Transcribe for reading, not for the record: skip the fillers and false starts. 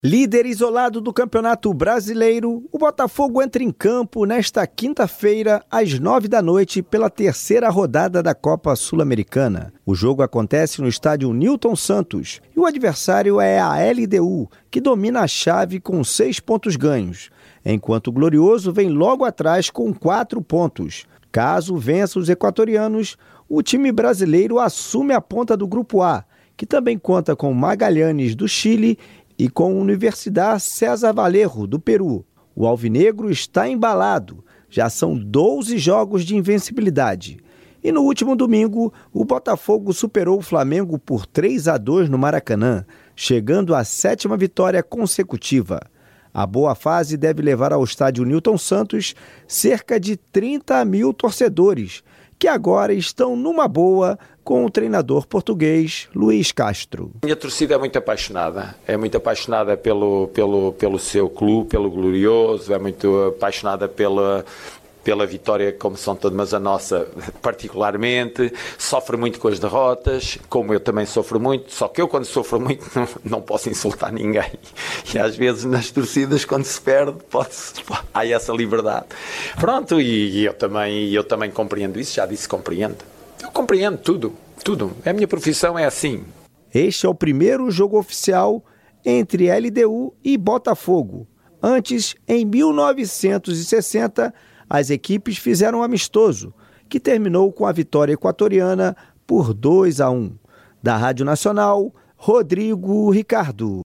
Líder isolado do Campeonato Brasileiro, o Botafogo entra em campo nesta quinta-feira, às 9 da noite, pela terceira rodada da Copa Sul-Americana. O jogo acontece no estádio Newton Santos e o adversário é a LDU, que domina a chave com 6 pontos ganhos, enquanto o Glorioso vem logo atrás com 4 pontos. Caso vença os equatorianos, o time brasileiro assume a ponta do Grupo A, que também conta com Magallanes do Chile e com a Universidade César Valerro, do Peru. O alvinegro está embalado, já são 12 jogos de invencibilidade. E no último domingo, o Botafogo superou o Flamengo por 3-2 no Maracanã, chegando à 7ª vitória consecutiva. A boa fase deve levar ao estádio Newton Santos cerca de 30 mil torcedores, que agora estão numa boa com o treinador português Luís Castro. Minha torcida é muito apaixonada pelo seu clube, pelo Glorioso, é muito apaixonada pela vitória, como são todas, mas a nossa particularmente, sofre muito com as derrotas, como eu também sofro muito, só que eu quando sofro muito não posso insultar ninguém, e às vezes nas torcidas quando se perde há essa liberdade. Pronto, e eu também compreendo isso, já disse compreendo. Eu compreendo tudo, a minha profissão é assim. Este é o primeiro jogo oficial entre LDU e Botafogo. Antes, em 1960, as equipes fizeram um amistoso, que terminou com a vitória equatoriana por 2-1. Da Rádio Nacional, Rodrigo Ricardo.